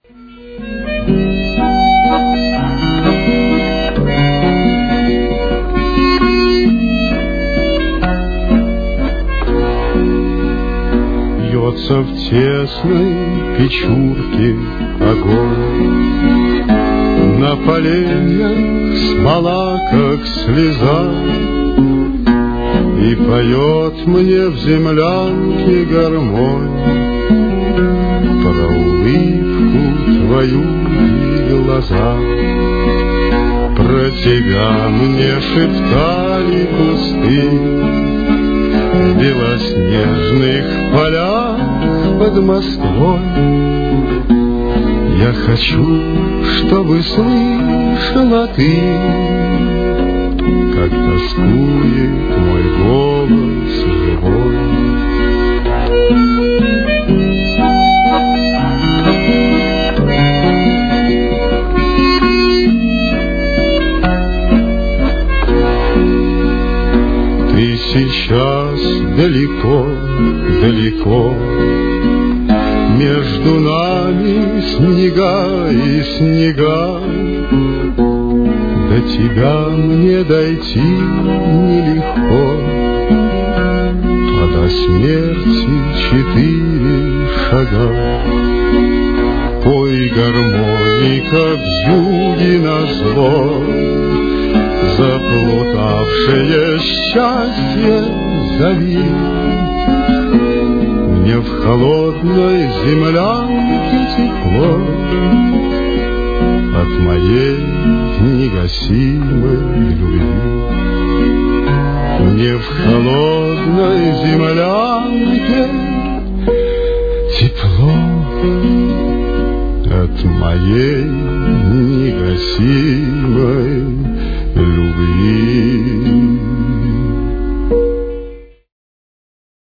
Бьется в тесной печурке огонь, на поленьях смола, как слеза, и поет мне в землянке гармонь про улыбку твою и глаза. Про тебя мне шептали кусты в белоснежных полях под Москвой. Я хочу, чтобы слышала ты, как тоскует мой голос живой. Ты сейчас далеко, далеко, между нами снега и снега. До тебя мне дойти нелегко, а до смерти 4 шага. Пой, гармоника, вьюги назло, заплутавшее счастье зови. Мне в холодной землянке тепло от моей негасимой любви. Мне в холодной землянке тепло от моей негасимой любви.